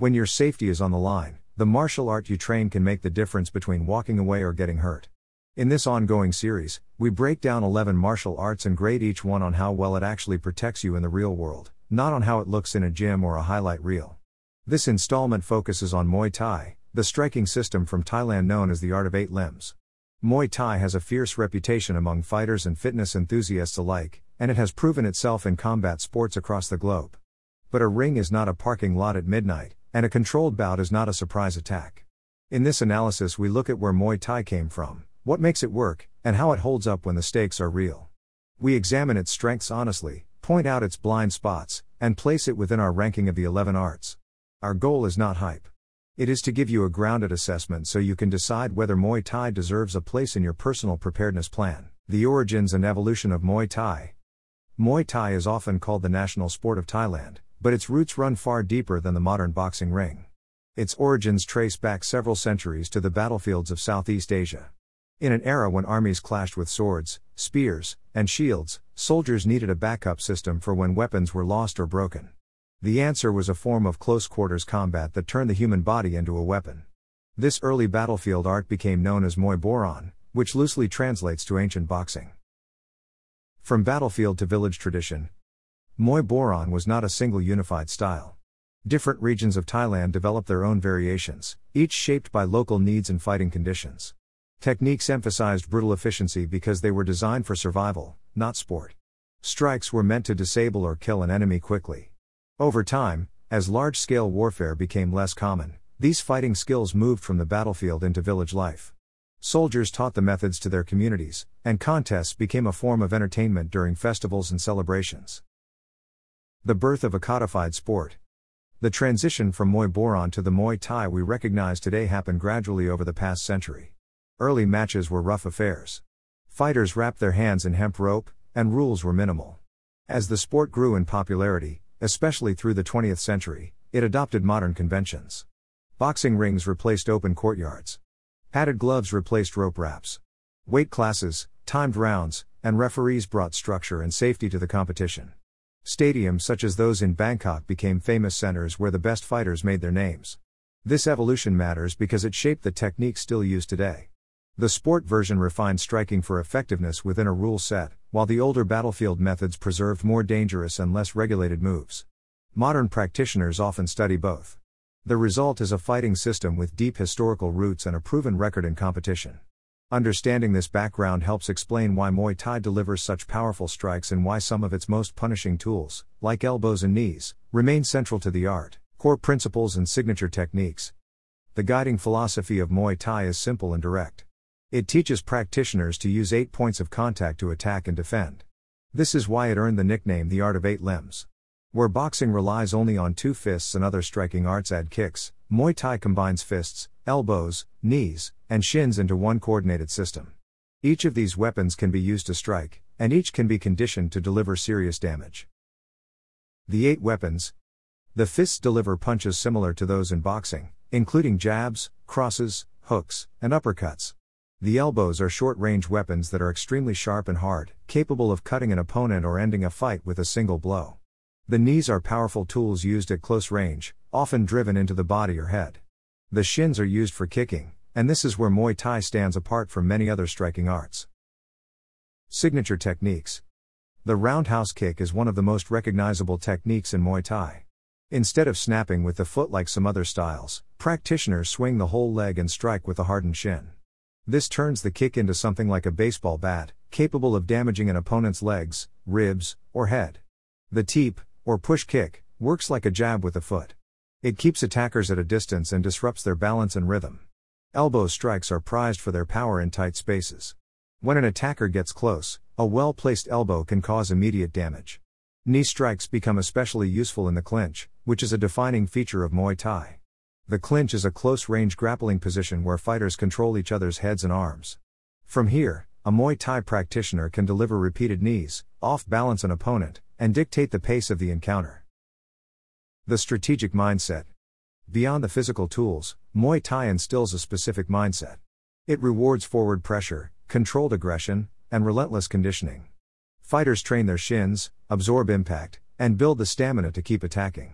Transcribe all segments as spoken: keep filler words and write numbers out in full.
When your safety is on the line, the martial art you train can make the difference between walking away or getting hurt. In this ongoing series, we break down eleven martial arts and grade each one on how well it actually protects you in the real world, not on how it looks in a gym or a highlight reel. This installment focuses on Muay Thai, the striking system from Thailand known as the Art of Eight Limbs. Muay Thai has a fierce reputation among fighters and fitness enthusiasts alike, and it has proven itself in combat sports across the globe. But a ring is not a parking lot at midnight, and a controlled bout is not a surprise attack. In this analysis we look at where Muay Thai came from, what makes it work, and how it holds up when the stakes are real. We examine its strengths honestly, point out its blind spots, and place it within our ranking of the eleven arts. Our goal is not hype. It is to give you a grounded assessment so you can decide whether Muay Thai deserves a place in your personal preparedness plan. The origins and evolution of Muay Thai. Muay Thai is often called the national sport of Thailand, but its roots run far deeper than the modern boxing ring. Its origins trace back several centuries to the battlefields of Southeast Asia. In an era when armies clashed with swords, spears, and shields, soldiers needed a backup system for when weapons were lost or broken. The answer was a form of close-quarters combat that turned the human body into a weapon. This early battlefield art became known as Muay Boran, which loosely translates to ancient boxing. From battlefield to village tradition, Muay Boran was not a single unified style. Different regions of Thailand developed their own variations, each shaped by local needs and fighting conditions. Techniques emphasized brutal efficiency because they were designed for survival, not sport. Strikes were meant to disable or kill an enemy quickly. Over time, as large-scale warfare became less common, these fighting skills moved from the battlefield into village life. Soldiers taught the methods to their communities, and contests became a form of entertainment during festivals and celebrations. The birth of a codified sport. The transition from Muay Boran to the Muay Thai we recognize today happened gradually over the past century. Early matches were rough affairs. Fighters wrapped their hands in hemp rope, and rules were minimal. As the sport grew in popularity, especially through the twentieth century, it adopted modern conventions. Boxing rings replaced open courtyards. Padded gloves replaced rope wraps. Weight classes, timed rounds, and referees brought structure and safety to the competition. Stadiums such as those in Bangkok became famous centers where the best fighters made their names. This evolution matters because it shaped the techniques still used today. The sport version refined striking for effectiveness within a rule set, while the older battlefield methods preserved more dangerous and less regulated moves. Modern practitioners often study both. The result is a fighting system with deep historical roots and a proven record in competition. Understanding this background helps explain why Muay Thai delivers such powerful strikes and why some of its most punishing tools, like elbows and knees, remain central to the art, core principles and signature techniques. The guiding philosophy of Muay Thai is simple and direct. It teaches practitioners to use eight points of contact to attack and defend. This is why it earned the nickname the Art of Eight Limbs. Where boxing relies only on two fists and other striking arts add kicks, Muay Thai combines fists, elbows, knees, and shins into one coordinated system. Each of these weapons can be used to strike, and each can be conditioned to deliver serious damage. The eight weapons. The fists deliver punches similar to those in boxing, including jabs, crosses, hooks, and uppercuts. The elbows are short-range weapons that are extremely sharp and hard, capable of cutting an opponent or ending a fight with a single blow. The knees are powerful tools used at close range, often driven into the body or head. The shins are used for kicking, and this is where Muay Thai stands apart from many other striking arts. Signature techniques. The roundhouse kick is one of the most recognizable techniques in Muay Thai. Instead of snapping with the foot like some other styles, practitioners swing the whole leg and strike with a hardened shin. This turns the kick into something like a baseball bat, capable of damaging an opponent's legs, ribs, or head. The teep, or push kick, works like a jab with the foot. It keeps attackers at a distance and disrupts their balance and rhythm. Elbow strikes are prized for their power in tight spaces. When an attacker gets close, a well-placed elbow can cause immediate damage. Knee strikes become especially useful in the clinch, which is a defining feature of Muay Thai. The clinch is a close-range grappling position where fighters control each other's heads and arms. From here, a Muay Thai practitioner can deliver repeated knees, off-balance an opponent, and dictate the pace of the encounter. The strategic mindset. Beyond the physical tools, Muay Thai instills a specific mindset. It rewards forward pressure, controlled aggression, and relentless conditioning. Fighters train their shins, absorb impact, and build the stamina to keep attacking.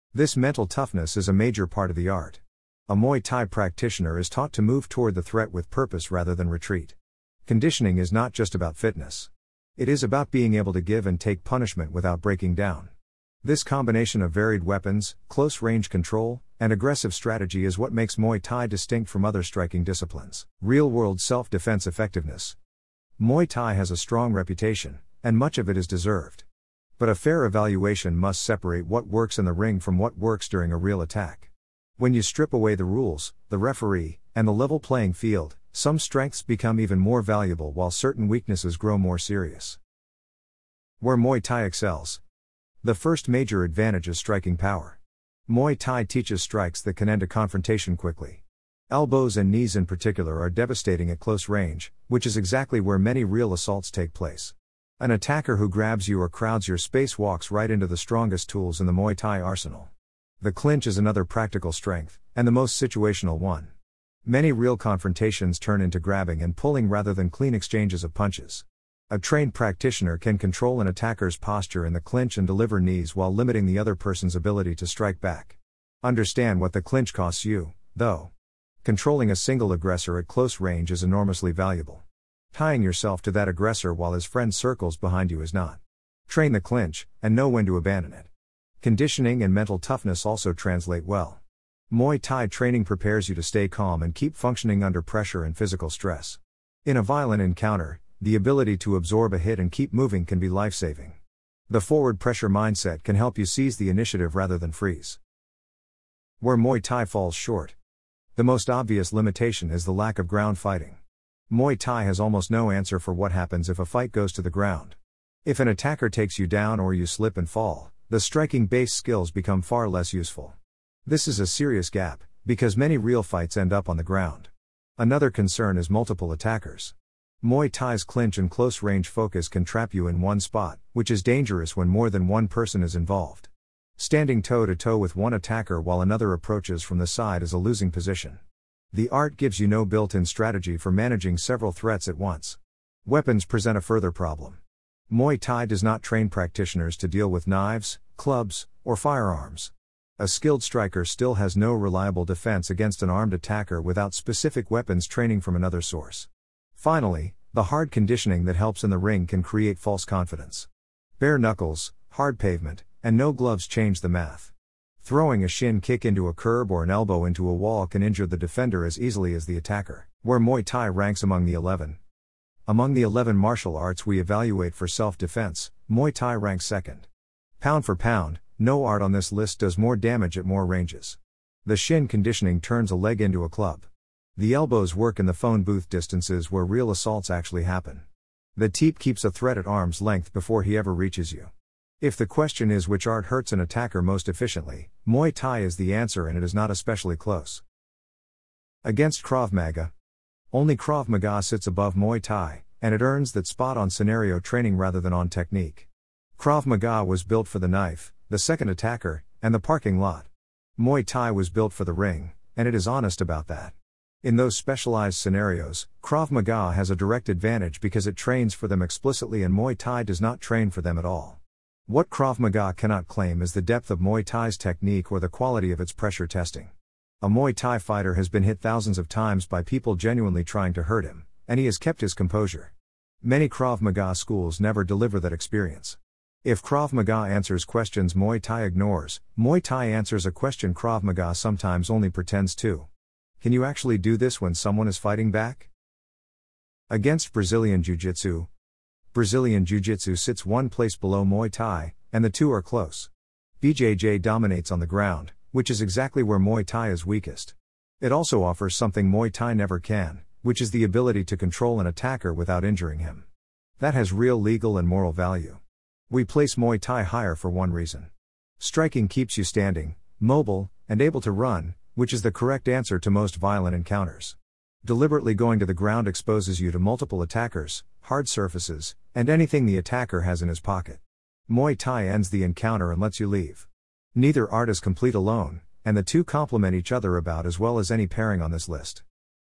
This mental toughness is a major part of the art. A Muay Thai practitioner is taught to move toward the threat with purpose rather than retreat. Conditioning is not just about fitness. It is about being able to give and take punishment without breaking down. This combination of varied weapons, close range control, and aggressive strategy is what makes Muay Thai distinct from other striking disciplines. Real-world self-defense effectiveness. Muay Thai has a strong reputation, and much of it is deserved. But a fair evaluation must separate what works in the ring from what works during a real attack. When you strip away the rules, the referee, and the level playing field, some strengths become even more valuable while certain weaknesses grow more serious. Where Muay Thai excels. The first major advantage is striking power. Muay Thai teaches strikes that can end a confrontation quickly. Elbows and knees in particular are devastating at close range, which is exactly where many real assaults take place. An attacker who grabs you or crowds your space walks right into the strongest tools in the Muay Thai arsenal. The clinch is another practical strength, and the most situational one. Many real confrontations turn into grabbing and pulling rather than clean exchanges of punches. A trained practitioner can control an attacker's posture in the clinch and deliver knees while limiting the other person's ability to strike back. Understand what the clinch costs you, though. Controlling a single aggressor at close range is enormously valuable. Tying yourself to that aggressor while his friend circles behind you is not. Train the clinch, and know when to abandon it. Conditioning and mental toughness also translate well. Muay Thai training prepares you to stay calm and keep functioning under pressure and physical stress. In a violent encounter, the ability to absorb a hit and keep moving can be life-saving. The forward pressure mindset can help you seize the initiative rather than freeze. Where Muay Thai falls short. The most obvious limitation is the lack of ground fighting. Muay Thai has almost no answer for what happens if a fight goes to the ground. If an attacker takes you down or you slip and fall, the striking-based skills become far less useful. This is a serious gap, because many real fights end up on the ground. Another concern is multiple attackers. Muay Thai's clinch and close-range focus can trap you in one spot, which is dangerous when more than one person is involved. Standing toe-to-toe with one attacker while another approaches from the side is a losing position. The art gives you no built-in strategy for managing several threats at once. Weapons present a further problem. Muay Thai does not train practitioners to deal with knives, clubs, or firearms. A skilled striker still has no reliable defense against an armed attacker without specific weapons training from another source. Finally, the hard conditioning that helps in the ring can create false confidence. Bare knuckles, hard pavement, and no gloves change the math. Throwing a shin kick into a curb or an elbow into a wall can injure the defender as easily as the attacker. Where Muay Thai ranks among the eleven. Among the eleven martial arts we evaluate for self-defense, Muay Thai ranks second. Pound for pound, no art on this list does more damage at more ranges. The shin conditioning turns a leg into a club. The elbows work in the phone booth distances where real assaults actually happen. The teep keeps a threat at arm's length before he ever reaches you. If the question is which art hurts an attacker most efficiently, Muay Thai is the answer, and it is not especially close. Against Krav Maga. Only Krav Maga sits above Muay Thai, and it earns that spot on scenario training rather than on technique. Krav Maga was built for the knife, the second attacker, and the parking lot. Muay Thai was built for the ring, and it is honest about that. In those specialized scenarios, Krav Maga has a direct advantage because it trains for them explicitly and Muay Thai does not train for them at all. What Krav Maga cannot claim is the depth of Muay Thai's technique or the quality of its pressure testing. A Muay Thai fighter has been hit thousands of times by people genuinely trying to hurt him, and he has kept his composure. Many Krav Maga schools never deliver that experience. If Krav Maga answers questions Muay Thai ignores, Muay Thai answers a question Krav Maga sometimes only pretends to. Can you actually do this when someone is fighting back? Against Brazilian Jiu-Jitsu. Brazilian Jiu-Jitsu sits one place below Muay Thai, and the two are close. B J J dominates on the ground, which is exactly where Muay Thai is weakest. It also offers something Muay Thai never can, which is the ability to control an attacker without injuring him. That has real legal and moral value. We place Muay Thai higher for one reason. Striking keeps you standing, mobile, and able to run, which is the correct answer to most violent encounters. Deliberately going to the ground exposes you to multiple attackers, hard surfaces, and anything the attacker has in his pocket. Muay Thai ends the encounter and lets you leave. Neither art is complete alone, and the two complement each other about as well as any pairing on this list.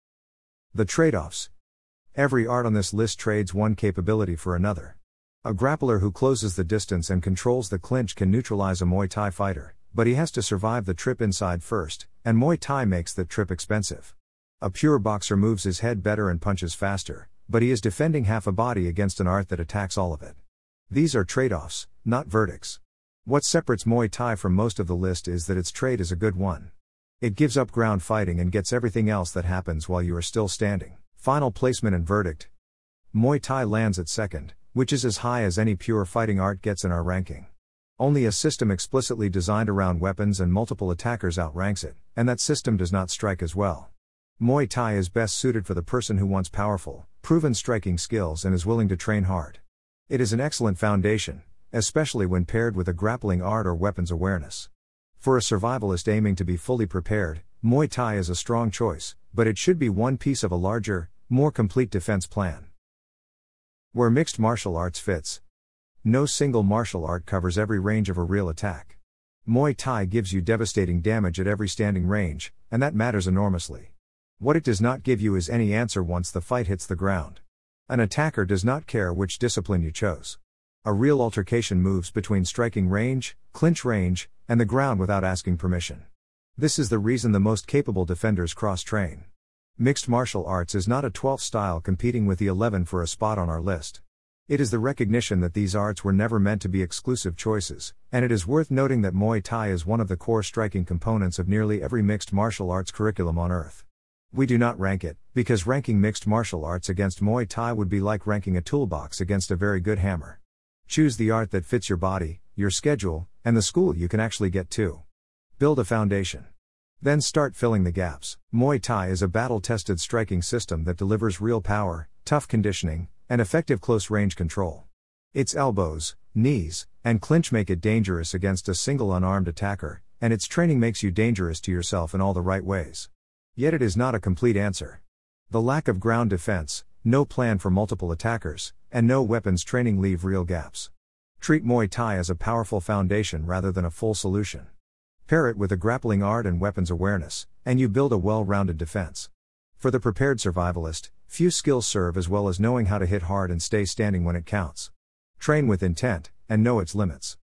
The trade-offs. Every art on this list trades one capability for another. A grappler who closes the distance and controls the clinch can neutralize a Muay Thai fighter, but he has to survive the trip inside first, and Muay Thai makes that trip expensive. A pure boxer moves his head better and punches faster, but he is defending half a body against an art that attacks all of it. These are trade-offs, not verdicts. What separates Muay Thai from most of the list is that its trade is a good one. It gives up ground fighting and gets everything else that happens while you are still standing. Final placement and verdict. Muay Thai lands at second, which is as high as any pure fighting art gets in our ranking. Only a system explicitly designed around weapons and multiple attackers outranks it, and that system does not strike as well. Muay Thai is best suited for the person who wants powerful, proven striking skills and is willing to train hard. It is an excellent foundation, especially when paired with a grappling art or weapons awareness. For a survivalist aiming to be fully prepared, Muay Thai is a strong choice, but it should be one piece of a larger, more complete defense plan. Where mixed martial arts fits. No single martial art covers every range of a real attack. Muay Thai gives you devastating damage at every standing range, and that matters enormously. What it does not give you is any answer once the fight hits the ground. An attacker does not care which discipline you chose. A real altercation moves between striking range, clinch range, and the ground without asking permission. This is the reason the most capable defenders cross-train. Mixed martial arts is not a twelfth style competing with the eleven for a spot on our list. It is the recognition that these arts were never meant to be exclusive choices, and it is worth noting that Muay Thai is one of the core striking components of nearly every mixed martial arts curriculum on earth. We do not rank it, because ranking mixed martial arts against Muay Thai would be like ranking a toolbox against a very good hammer. Choose the art that fits your body, your schedule, and the school you can actually get to. Build a foundation. Then start filling the gaps. Muay Thai is a battle-tested striking system that delivers real power, tough conditioning, and effective close-range control. Its elbows, knees, and clinch make it dangerous against a single unarmed attacker, and its training makes you dangerous to yourself in all the right ways. Yet it is not a complete answer. The lack of ground defense, no plan for multiple attackers, and no weapons training leave real gaps. Treat Muay Thai as a powerful foundation rather than a full solution. Pair it with a grappling art and weapons awareness, and you build a well-rounded defense. For the prepared survivalist, few skills serve as well as knowing how to hit hard and stay standing when it counts. Train with intent, and know its limits.